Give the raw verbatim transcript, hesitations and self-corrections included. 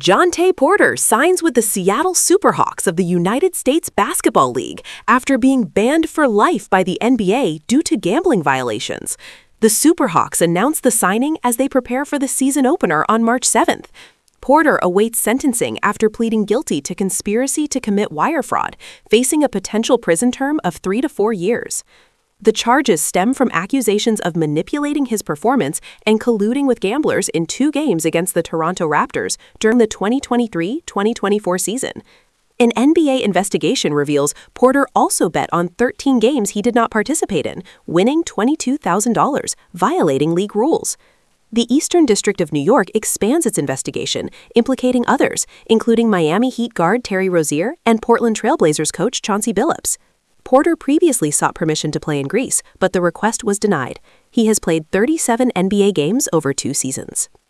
Jontay Porter signs with the Seattle Superhawks of the United States Basketball League after being banned for life by the N B A due to gambling violations. The Superhawks announced the signing as they prepare for the season opener on March seventh. Porter awaits sentencing after pleading guilty to conspiracy to commit wire fraud, facing a potential prison term of three to four years. The charges stem from accusations of manipulating his performance and colluding with gamblers in two games against the Toronto Raptors during the twenty twenty-three twenty twenty-four season. An N B A investigation reveals Porter also bet on thirteen games he did not participate in, winning twenty-two thousand dollars, violating league rules. The Eastern District of New York expands its investigation, implicating others, including Miami Heat guard Terry Rozier and Portland Trail Blazers coach Chauncey Billups. Porter previously sought permission to play in Greece, but the request was denied. He has played thirty-seven N B A games over two seasons.